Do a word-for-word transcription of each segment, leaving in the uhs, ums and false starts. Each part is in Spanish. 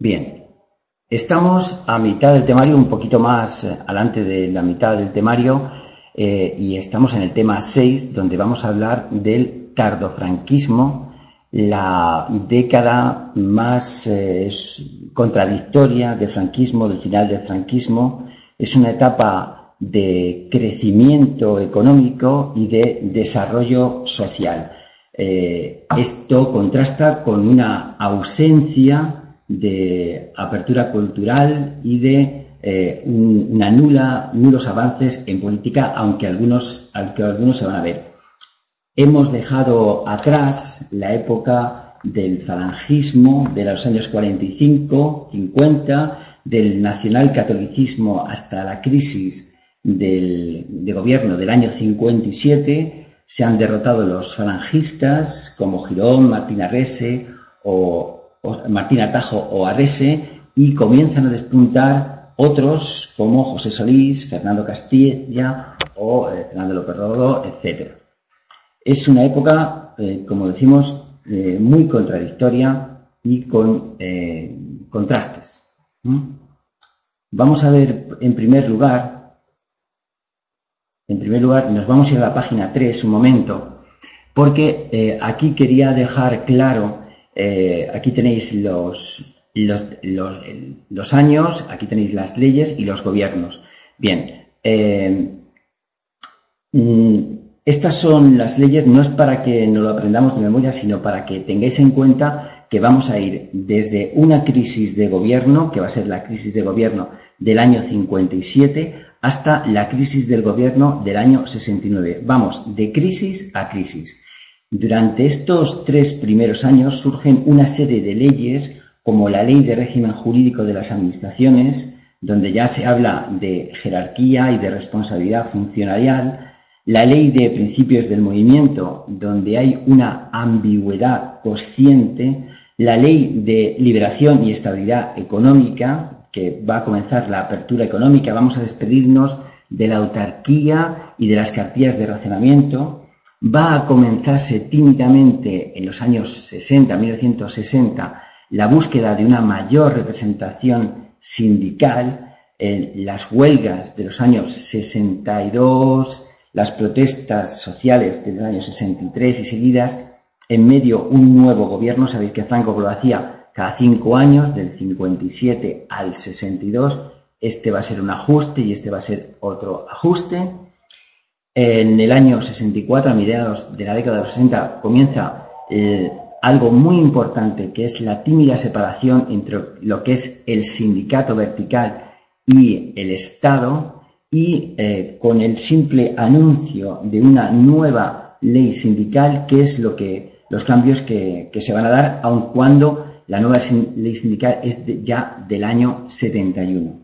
Bien, estamos a mitad del temario, un poquito más eh, adelante de la mitad del temario, eh, y estamos en el tema seis, donde vamos a hablar del tardofranquismo, la década más eh, contradictoria del franquismo, del final del franquismo. Es una etapa de crecimiento económico y de desarrollo social. Eh, esto contrasta con una ausencia de apertura cultural y de eh, un, una nula, nulos avances en política, aunque algunos, aunque algunos se van a ver. Hemos dejado atrás la época del falangismo de los años cuarenta y cinco, cincuenta, del nacionalcatolicismo hasta la crisis del, de gobierno del año cincuenta y siete. Se han derrotado los falangistas como Girón, Martín Arrese o Martín Atajo o Arrese, y comienzan a despuntar otros como José Solís, Fernando Castilla o eh, Fernando López Rodó, etcétera. Es una época, eh, como decimos, eh, muy contradictoria y con eh, contrastes. ¿Mm? Vamos a ver, en primer lugar, en primer lugar, nos vamos a ir a la página tres un momento, porque eh, aquí quería dejar claro. Eh, aquí tenéis los, los, los, los años, aquí tenéis las leyes y los gobiernos. Bien, eh, estas son las leyes, no es para que nos lo aprendamos de memoria, sino para que tengáis en cuenta que vamos a ir desde una crisis de gobierno, que va a ser la crisis de gobierno del año cincuenta y siete, hasta la crisis del gobierno del año sesenta y nueve. Vamos de crisis a crisis. Durante estos tres primeros años surgen una serie de leyes, como la Ley de Régimen Jurídico de las Administraciones, donde ya se habla de jerarquía y de responsabilidad funcionarial, la Ley de Principios del Movimiento, donde hay una ambigüedad consciente, la Ley de Liberación y Estabilidad Económica, que va a comenzar la apertura económica, vamos a despedirnos de la autarquía y de las cartillas de racionamiento. Va a comenzarse tímidamente en los años sesenta, mil novecientos sesenta, la búsqueda de una mayor representación sindical, en las huelgas de los años sesenta y dos, las protestas sociales de los años sesenta y tres y seguidas, en medio un nuevo gobierno. Sabéis que Franco lo hacía cada cinco años, del cincuenta y siete al sesenta y dos, este va a ser un ajuste y este va a ser otro ajuste. En el año sesenta y cuatro, a mediados de la década de los sesenta, comienza eh, algo muy importante, que es la tímida separación entre lo que es el sindicato vertical y el Estado, y eh, con el simple anuncio de una nueva ley sindical, que es lo que los cambios que, que se van a dar, aun cuando la nueva ley sindical es de, ya del año setenta y uno.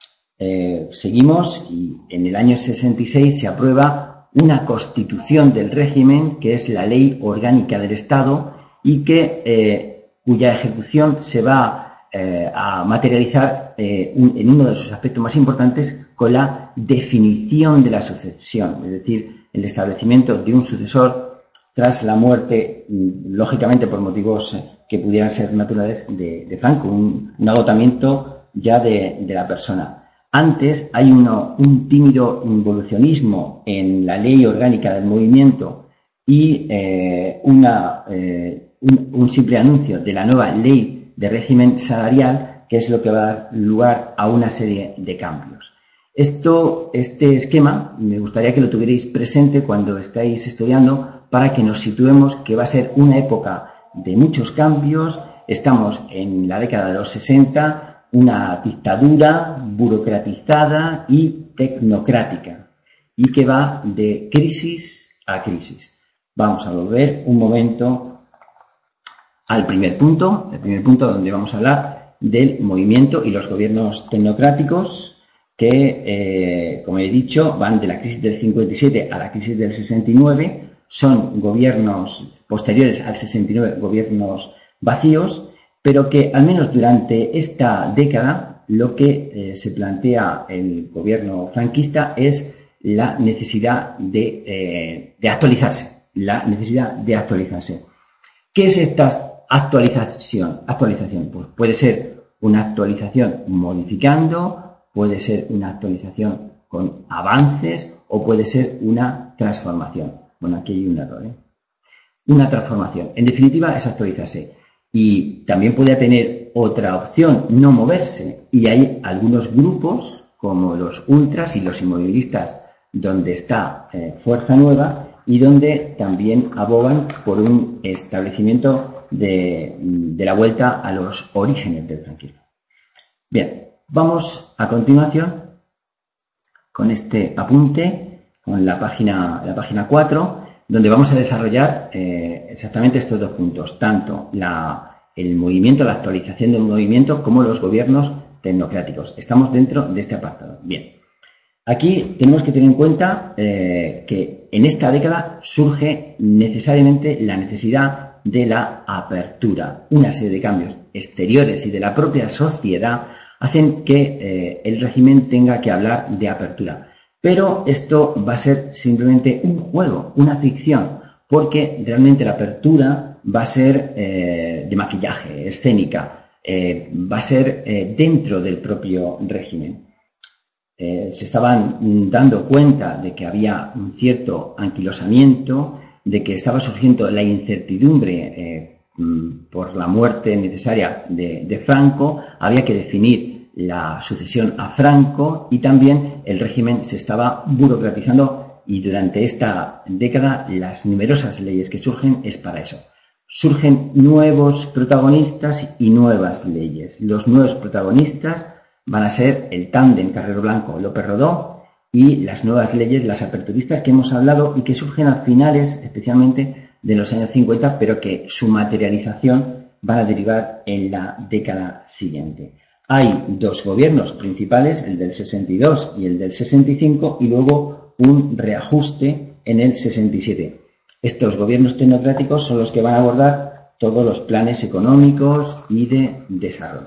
Eh, seguimos y en el año sesenta y seis se aprueba una constitución del régimen, que es la Ley Orgánica del Estado, y que eh, cuya ejecución se va eh, a materializar eh, un, en uno de sus aspectos más importantes, con la definición de la sucesión, es decir, el establecimiento de un sucesor tras la muerte, lógicamente por motivos que pudieran ser naturales, de, de Franco, un, un agotamiento ya de, de la persona. Antes hay uno, un tímido involucionismo en la ley orgánica del movimiento y eh, una, eh, un, un simple anuncio de la nueva ley de régimen salarial, que es lo que va a dar lugar a una serie de cambios. Esto, este esquema me gustaría que lo tuvierais presente cuando estáis estudiando, para que nos situemos que va a ser una época de muchos cambios. Estamos en la década de los sesenta, una dictadura burocratizada y tecnocrática, y que va de crisis a crisis. Vamos a volver un momento al primer punto, el primer punto donde vamos a hablar del movimiento y los gobiernos tecnocráticos, que, eh, como he dicho, van de la crisis del cincuenta y siete a la crisis del sesenta y nueve, son gobiernos posteriores al sesenta y nueve, gobiernos vacíos, pero que al menos durante esta década lo que eh, se plantea el gobierno franquista es la necesidad de, eh, de actualizarse, la necesidad de actualizarse. ¿Qué es esta actualización? Actualización, pues puede ser una actualización modificando, puede ser una actualización con avances o puede ser una transformación. Bueno, aquí hay un error, ¿eh? Una transformación. En definitiva, es actualizarse. Y también puede tener otra opción, no moverse. Y hay algunos grupos, como los ultras y los inmovilistas, donde está eh, Fuerza Nueva y donde también abogan por un establecimiento de, de la vuelta a los orígenes del franquismo. Bien, vamos a continuación con este apunte, con la página, la página cuatro, donde vamos a desarrollar eh, exactamente estos dos puntos, tanto la, el movimiento, la actualización del movimiento, como los gobiernos tecnocráticos. Estamos dentro de este apartado. Bien, aquí tenemos que tener en cuenta eh, que en esta década surge necesariamente la necesidad de la apertura. Una serie de cambios exteriores y de la propia sociedad hacen que eh, el régimen tenga que hablar de apertura. Pero esto va a ser simplemente un juego, una ficción, porque realmente la apertura va a ser eh, de maquillaje, escénica, eh, va a ser eh, dentro del propio régimen. Eh, se estaban dando cuenta de que había un cierto anquilosamiento, de que estaba surgiendo la incertidumbre eh, por la muerte necesaria de, de Franco, había que definir la sucesión a Franco y también el régimen se estaba burocratizando y durante esta década las numerosas leyes que surgen es para eso. Surgen nuevos protagonistas y nuevas leyes. Los nuevos protagonistas van a ser el tándem Carrero Blanco-López Rodó y las nuevas leyes, las aperturistas que hemos hablado y que surgen a finales especialmente de los años cincuenta, pero que su materialización va a derivar en la década siguiente. Hay dos gobiernos principales, el del sesenta y dos y el del sesenta y cinco, y luego un reajuste en el sesenta y siete. Estos gobiernos tecnocráticos son los que van a abordar todos los planes económicos y de desarrollo.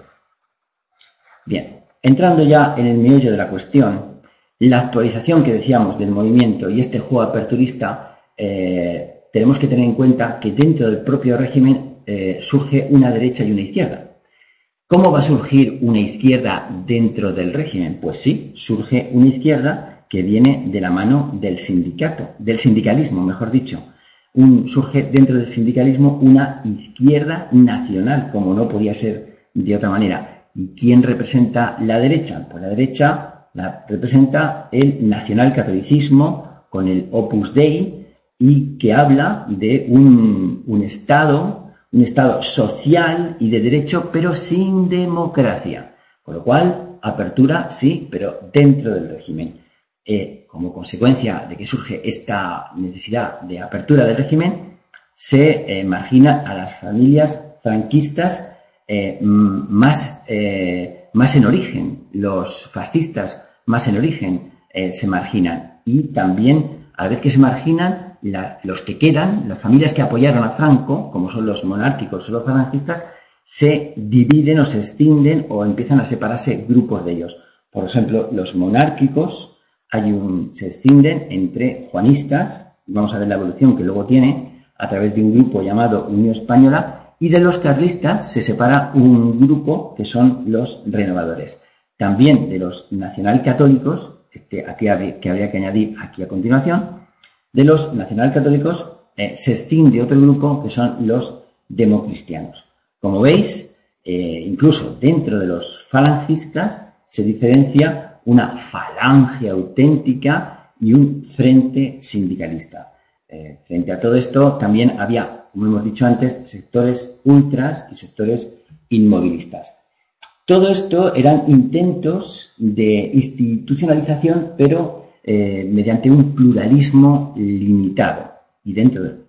Bien, entrando ya en el meollo de la cuestión, la actualización que decíamos del movimiento y este juego aperturista, eh, tenemos que tener en cuenta que dentro del propio régimen eh, surge una derecha y una izquierda. ¿Cómo va a surgir una izquierda dentro del régimen? Pues sí, surge una izquierda que viene de la mano del sindicato, del sindicalismo, mejor dicho. Un, surge dentro del sindicalismo una izquierda nacional, como no podía ser de otra manera. ¿Y quién representa la derecha? Pues la derecha la representa el nacionalcatolicismo con el Opus Dei y que habla de un, un Estado un Estado social y de derecho, pero sin democracia. Con lo cual, apertura sí, pero dentro del régimen. Eh, como consecuencia de que surge esta necesidad de apertura del régimen, se eh, margina a las familias franquistas eh, más, eh, más en origen. Los fascistas más en origen eh, se marginan. Y también, a la vez que se marginan, La, los que quedan, las familias que apoyaron a Franco, como son los monárquicos o los falangistas, se dividen o se extienden o empiezan a separarse grupos de ellos. Por ejemplo, los monárquicos hay un, se extienden entre juanistas, vamos a ver la evolución que luego tiene, a través de un grupo llamado Unión Española, y de los carlistas se separa un grupo que son los renovadores. También de los nacionalcatólicos, este, aquí habría, que habría que añadir aquí a continuación, de los nacionalcatólicos eh, se extiende otro grupo que son los democristianos. Como veis, eh, incluso dentro de los falangistas se diferencia una falange auténtica y un frente sindicalista. Eh, frente a todo esto también había, como hemos dicho antes, sectores ultras y sectores inmovilistas. Todo esto eran intentos de institucionalización, pero Eh, mediante un pluralismo limitado y dentro, de,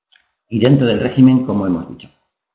y dentro del régimen, como hemos dicho.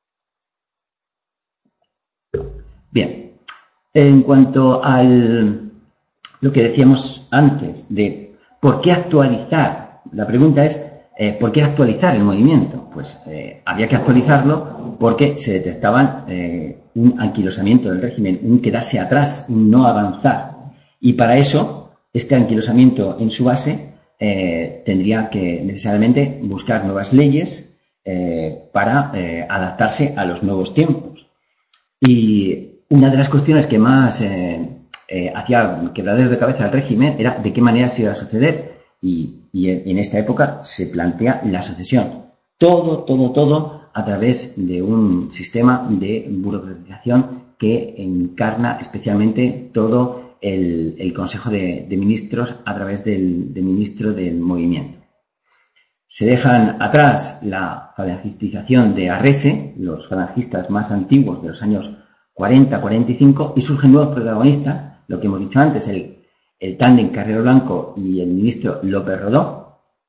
Bien, en cuanto a lo que decíamos antes de por qué actualizar, la pregunta es eh, ¿por qué actualizar el movimiento? Pues eh, había que actualizarlo porque se detectaban eh, un anquilosamiento del régimen, un quedarse atrás, un no avanzar, y para eso este anquilosamiento en su base eh, tendría que necesariamente buscar nuevas leyes eh, para eh, adaptarse a los nuevos tiempos. Y una de las cuestiones que más eh, eh, hacía quebraderos de cabeza al régimen era de qué manera se iba a suceder, y, y en, en esta época se plantea la sucesión. Todo, todo, todo a través de un sistema de burocratización que encarna especialmente todo el, el Consejo de, de Ministros a través del, del ministro del Movimiento. Se dejan atrás la falangistización de Arrese, los falangistas más antiguos de los años cuarenta a cuarenta y cinco, y surgen nuevos protagonistas, lo que hemos dicho antes, el, el tándem Carrero Blanco y el ministro López Rodó.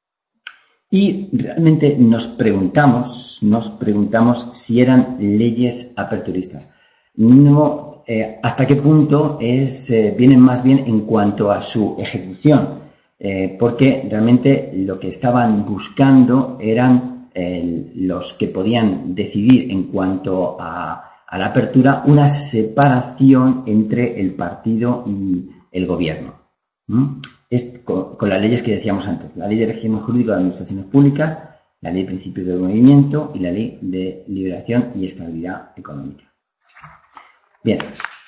Y realmente nos preguntamos, nos preguntamos si eran leyes aperturistas. No, eh, hasta qué punto es, eh, vienen más bien en cuanto a su ejecución, eh, porque realmente lo que estaban buscando eran eh, los que podían decidir en cuanto a, a la apertura una separación entre el partido y el gobierno. ¿Mm? Es con, con las leyes que decíamos antes, la ley de régimen jurídico de administraciones públicas, la ley de principios del movimiento y la ley de liberación y estabilidad económica. Bien,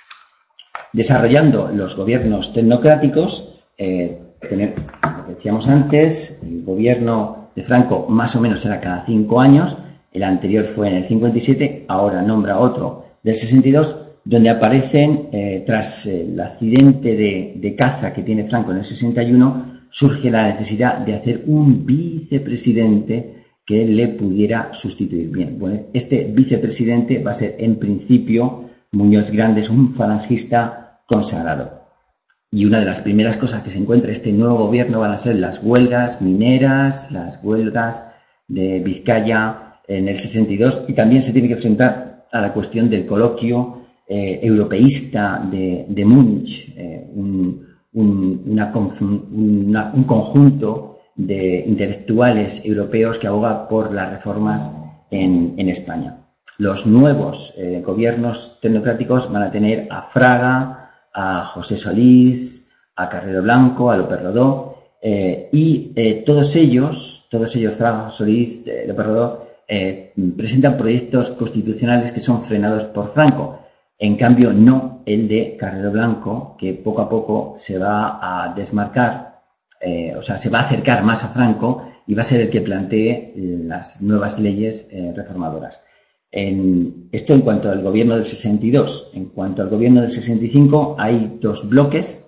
desarrollando los gobiernos tecnocráticos, eh, tener, lo que decíamos antes, el gobierno de Franco más o menos era cada cinco años, el anterior fue en el cincuenta y siete, ahora nombra otro del sesenta y dos, donde aparecen, eh, tras el accidente de, de caza que tiene Franco en el sesenta y uno, surge la necesidad de hacer un vicepresidente que le pudiera sustituir. Bien, bueno, este vicepresidente va a ser en principio Muñoz Grandes, un falangista consagrado. Y una de las primeras cosas que se encuentra este nuevo gobierno van a ser las huelgas mineras, las huelgas de Vizcaya en el sesenta y dos, y también se tiene que enfrentar a la cuestión del coloquio Eh, europeísta de, de Múnich, eh, un, un, una, una, un conjunto de intelectuales europeos que aboga por las reformas en, en España. Los nuevos eh, gobiernos tecnocráticos van a tener a Fraga, a José Solís, a Carrero Blanco, a López Rodó, eh, y eh, todos ellos, todos ellos, Fraga, Solís, eh, López Rodó, eh, presentan proyectos constitucionales que son frenados por Franco. En cambio, no el de Carrero Blanco, que poco a poco se va a desmarcar, eh, o sea, se va a acercar más a Franco y va a ser el que plantee las nuevas leyes eh, reformadoras. En, esto en cuanto al gobierno del sesenta y dos. En cuanto al gobierno del sesenta y cinco, hay dos bloques.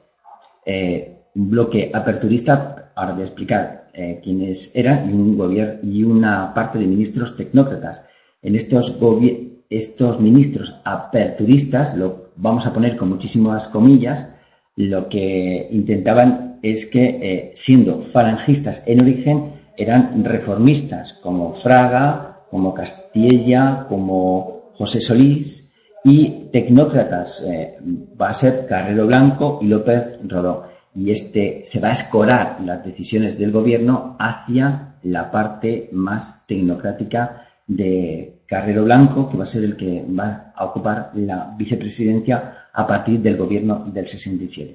Eh, un bloque aperturista, ahora voy a explicar eh, quiénes eran, y, un gobierno, y una parte de ministros tecnócratas. En estos gobiernos, Estos ministros aperturistas, lo vamos a poner con muchísimas comillas, lo que intentaban es que, eh, siendo falangistas en origen, eran reformistas, como Fraga, como Castilla, como José Solís, y tecnócratas, eh, va a ser Carrero Blanco y López Rodó. Y este se va a escorar las decisiones del gobierno hacia la parte más tecnocrática de Carrero Blanco, que va a ser el que va a ocupar la vicepresidencia a partir del gobierno del sesenta y siete.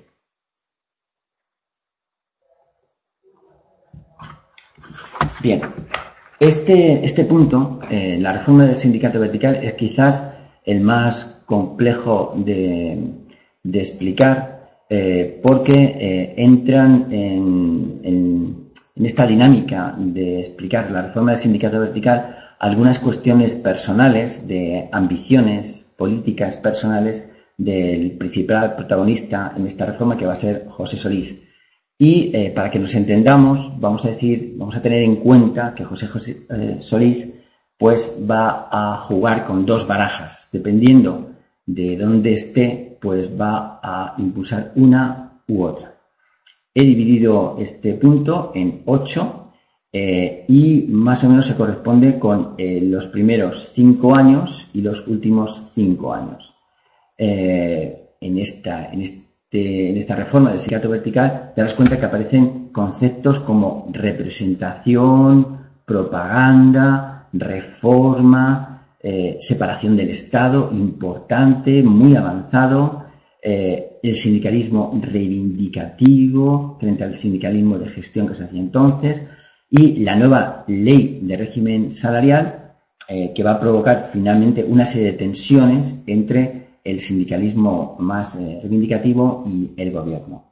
Bien, este, este punto, eh, la reforma del sindicato vertical, es quizás el más complejo de, de explicar, eh, porque eh, entran en, en, en esta dinámica de explicar la reforma del sindicato vertical algunas cuestiones personales, de ambiciones políticas personales del principal protagonista en esta reforma, que va a ser José Solís. Y eh, para que nos entendamos, vamos a decir, vamos a tener en cuenta que José, José eh, Solís pues va a jugar con dos barajas, dependiendo de dónde esté, pues va a impulsar una u otra. He dividido este punto en ocho. Eh, y más o menos se corresponde con eh, los primeros cinco años y los últimos cinco años. Eh, en, esta, en, este, en esta reforma del sindicato vertical, te das cuenta que aparecen conceptos como representación, propaganda, reforma, eh, separación del Estado, importante, muy avanzado, eh, el sindicalismo reivindicativo frente al sindicalismo de gestión que se hacía entonces, y la nueva ley de régimen salarial, eh, que va a provocar finalmente una serie de tensiones entre el sindicalismo más eh, reivindicativo y el gobierno.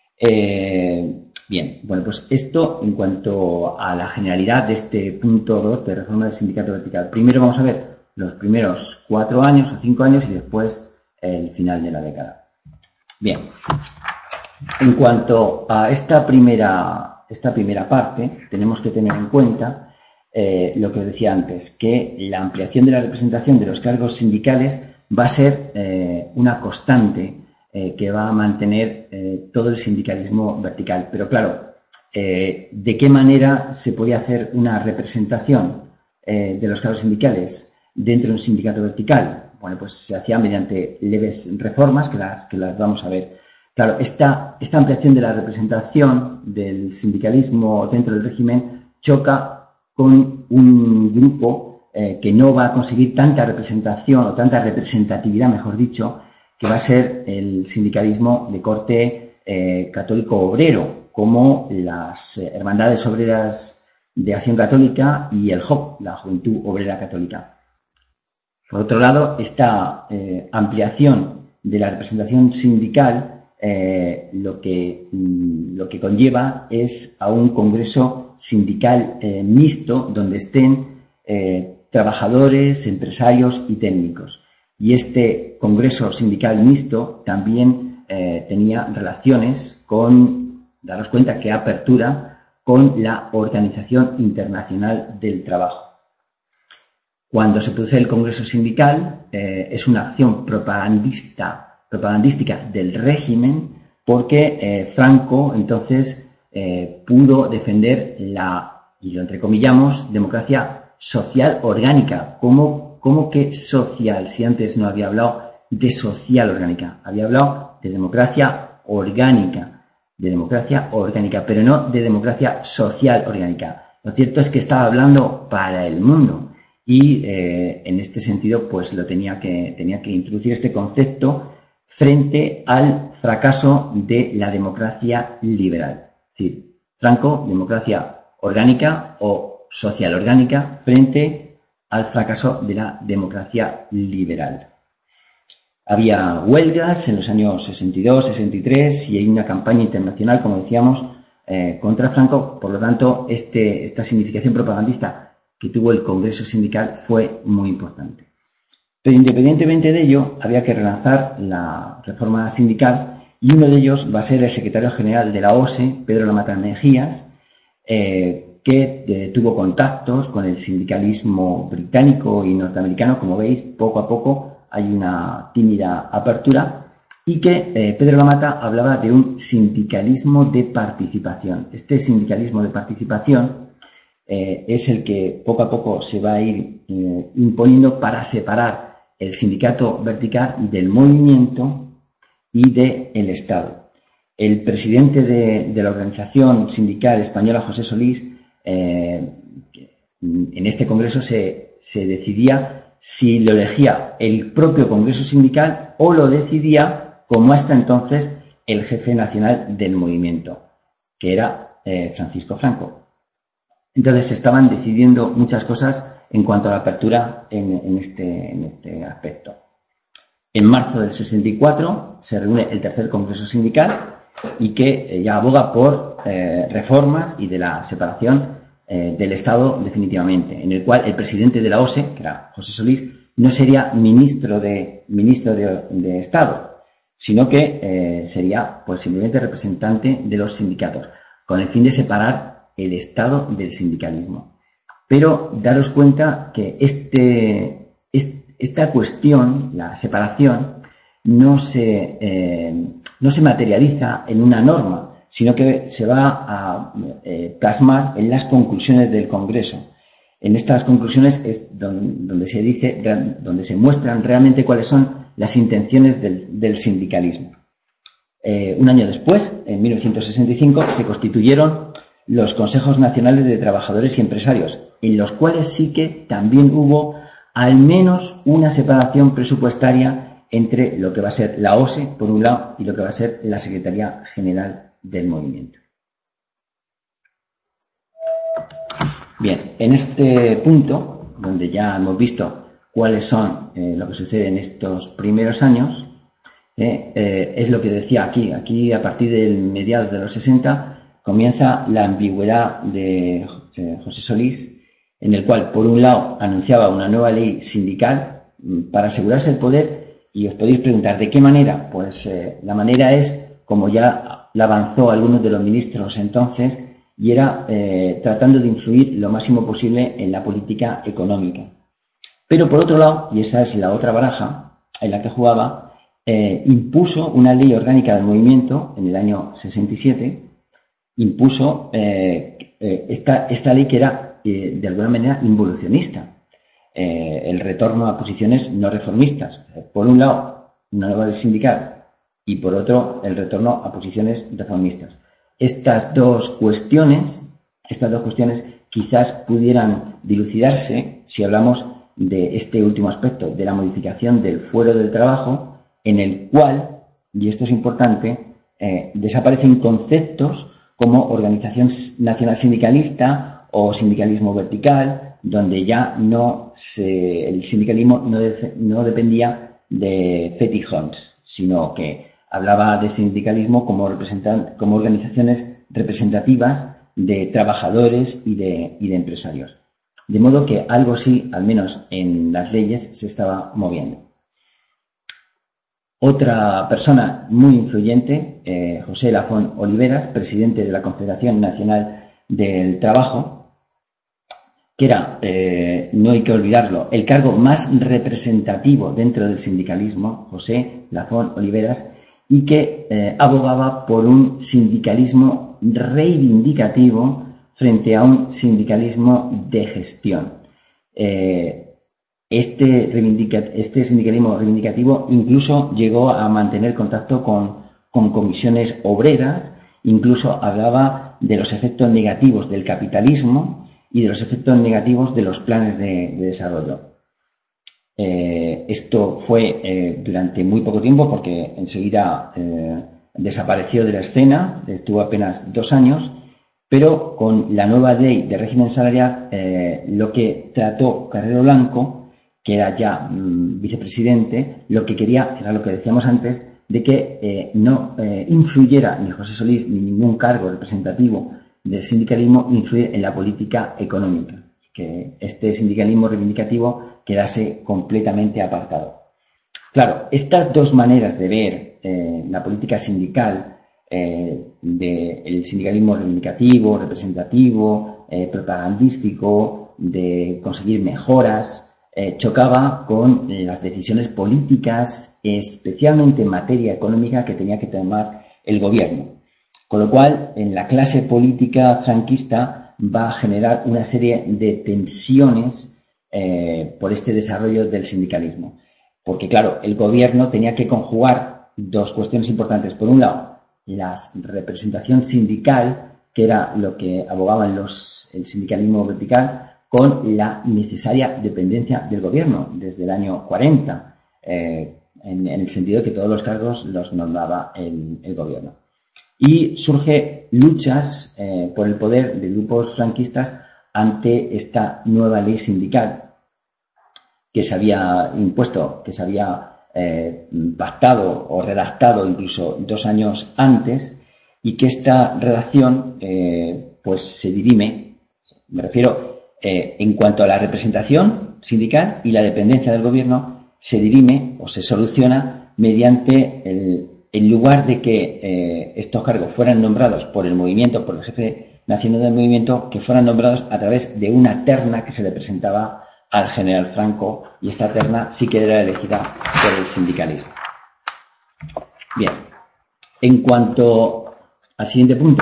Eh, bien, bueno, pues esto en cuanto a la generalidad de este punto dos de reforma del sindicato vertical. Primero vamos a ver los primeros cuatro años o cinco años y después el final de la década. Bien, en cuanto a esta primera, esta primera parte, tenemos que tener en cuenta eh, lo que os decía antes, que la ampliación de la representación de los cargos sindicales va a ser eh, una constante eh, que va a mantener eh, todo el sindicalismo vertical. Pero claro, eh, ¿de qué manera se podía hacer una representación eh, de los cargos sindicales dentro de un sindicato vertical? Bueno, pues se hacía mediante leves reformas que las, que las vamos a ver. Claro, esta, esta ampliación de la representación del sindicalismo dentro del régimen choca con un grupo eh, que no va a conseguir tanta representación o tanta representatividad, mejor dicho, que va a ser el sindicalismo de corte eh, católico obrero, como las eh, Hermandades Obreras de Acción Católica y el J O C, la Juventud Obrera Católica. Por otro lado, esta eh, ampliación de la representación sindical eh, lo que lo que conlleva es a un congreso sindical eh, mixto donde estén eh, trabajadores, empresarios y técnicos. Y este congreso sindical mixto también eh, tenía relaciones con, daros cuenta que apertura, con la Organización Internacional del Trabajo. Cuando se produce el congreso sindical eh, es una acción propagandista propagandística del régimen porque eh, Franco entonces eh, pudo defender la, y lo entrecomillamos, democracia social orgánica. ¿Cómo, cómo que social? Si antes no había hablado de social orgánica, había hablado de democracia orgánica, de democracia orgánica, pero no de democracia social orgánica. Lo cierto es que estaba hablando para el mundo y eh, en este sentido pues lo tenía que, tenía que introducir este concepto frente al fracaso de la democracia liberal. Es decir, Franco, democracia orgánica o social orgánica frente al fracaso de la democracia liberal. Había huelgas en los años sesenta y dos, sesenta y tres y hay una campaña internacional, como decíamos, eh, contra Franco. Por lo tanto, este, esta significación propagandista que tuvo el Congreso Sindical fue muy importante. Pero independientemente de ello, había que relanzar la reforma sindical y uno de ellos va a ser el secretario general de la O S E, Pedro Lamata Mejías, eh, que eh, tuvo contactos con el sindicalismo británico y norteamericano. Como veis, poco a poco hay una tímida apertura y que eh, Pedro Lamata hablaba de un sindicalismo de participación. Este sindicalismo de participación eh, es el que poco a poco se va a ir eh, imponiendo para separar el sindicato vertical del movimiento y del Estado. El presidente de, de la organización sindical española, José Solís, eh, en este congreso se, se decidía si lo elegía el propio congreso sindical o lo decidía, como hasta entonces, el jefe nacional del movimiento, que era eh, Francisco Franco. Entonces se estaban decidiendo muchas cosas en cuanto a la apertura en, en, este, en este aspecto. En marzo del sesenta y cuatro se reúne el tercer congreso sindical y que ya aboga por eh, reformas y de la separación eh, del Estado definitivamente, en el cual el presidente de la O S E, que era José Solís, no sería ministro de, ministro de, de Estado, sino que eh, sería pues simplemente representante de los sindicatos, con el fin de separar el Estado del sindicalismo. Pero daros cuenta que este, este, esta cuestión, la separación, no se, eh, no se materializa en una norma, sino que se va a eh, plasmar en las conclusiones del Congreso. En estas conclusiones es donde, donde se dice, donde se muestran realmente cuáles son las intenciones del, del sindicalismo. Eh, un año después, en mil novecientos sesenta y cinco, se constituyeron los Consejos Nacionales de Trabajadores y Empresarios, en los cuales sí que también hubo al menos una separación presupuestaria entre lo que va a ser la O S E, por un lado, y lo que va a ser la Secretaría General del Movimiento. Bien, en este punto, donde ya hemos visto cuáles son eh, lo que sucede en estos primeros años, eh, eh, es lo que decía aquí. Aquí, a partir del mediados de los sesenta, comienza la ambigüedad de eh, José Solís, en el cual, por un lado, anunciaba una nueva ley sindical para asegurarse el poder, y os podéis preguntar, ¿de qué manera? Pues eh, la manera es, como ya la avanzó algunos de los ministros entonces, y era eh, tratando de influir lo máximo posible en la política económica. Pero por otro lado, y esa es la otra baraja en la que jugaba, eh, impuso una ley orgánica del movimiento en el año sesenta y siete, impuso eh, eh, esta, esta ley que era eh, de alguna manera involucionista, eh, el retorno a posiciones no reformistas. Por un lado, una nueva ley sindical, y por otro, el retorno a posiciones reformistas. Estas dos cuestiones, estas dos cuestiones quizás pudieran dilucidarse si hablamos de este último aspecto, de la modificación del fuero del trabajo, en el cual, y esto es importante, eh, desaparecen conceptos como organización nacional sindicalista o sindicalismo vertical, donde ya no se, el sindicalismo no, de, no dependía de fetijons, sino que hablaba de sindicalismo como, representan, como organizaciones representativas de trabajadores y de, y de empresarios. De modo que algo sí, al menos en las leyes, se estaba moviendo. Otra persona muy influyente, eh, José Lafón Oliveras, presidente de la Confederación Nacional del Trabajo, que era, eh, no hay que olvidarlo, el cargo más representativo dentro del sindicalismo, José Lafón Oliveras, y que eh, abogaba por un sindicalismo reivindicativo frente a un sindicalismo de gestión. Eh, este, reivindica, este sindicalismo reivindicativo incluso llegó a mantener contacto con, con comisiones obreras, incluso hablaba de los efectos negativos del capitalismo y de los efectos negativos de los planes de, de desarrollo. Eh, esto fue eh, durante muy poco tiempo, porque enseguida eh, desapareció de la escena, estuvo apenas dos años, pero con la nueva ley de régimen salarial, eh, lo que trató Carrero Blanco, que era ya mmm, vicepresidente, lo que quería era lo que decíamos antes, de que eh, no eh, influyera ni José Solís ni ningún cargo representativo del sindicalismo influir en la política económica, que este sindicalismo reivindicativo quedase completamente apartado. Claro, estas dos maneras de ver eh, la política sindical, eh, del sindicalismo reivindicativo, representativo, eh, propagandístico, de conseguir mejoras, eh, chocaba con las decisiones políticas, especialmente en materia económica, que tenía que tomar el gobierno. Con lo cual, en la clase política franquista va a generar una serie de tensiones eh, por este desarrollo del sindicalismo. Porque, claro, el gobierno tenía que conjugar dos cuestiones importantes. Por un lado, la representación sindical, que era lo que abogaban los, el sindicalismo vertical, con la necesaria dependencia del gobierno desde el año cuarenta, eh, en, en el sentido de que todos los cargos los nombraba el, el gobierno. Y surge luchas eh, por el poder de grupos franquistas ante esta nueva ley sindical que se había impuesto, que se había eh, pactado o redactado incluso dos años antes, y que esta redacción eh, pues se dirime, me refiero, eh, en cuanto a la representación sindical y la dependencia del gobierno, se dirime o se soluciona mediante el, en lugar de que eh, estos cargos fueran nombrados por el movimiento, por el jefe nacional del movimiento, que fueran nombrados a través de una terna que se le presentaba al general Franco, y esta terna sí que era elegida por el sindicalismo. Bien, en cuanto al siguiente punto,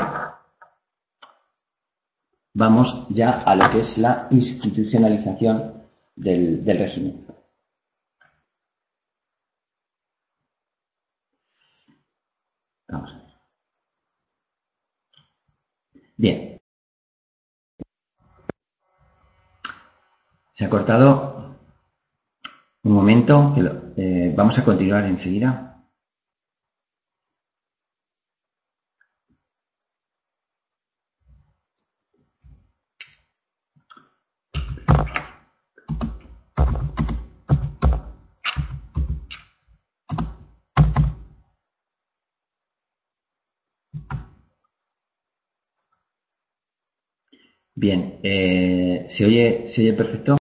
vamos ya a lo que es la institucionalización del, del régimen. Vamos a ver. Bien. Se ha cortado un momento, que lo, eh, vamos a continuar enseguida. Bien, eh, ¿se oye, se oye perfecto?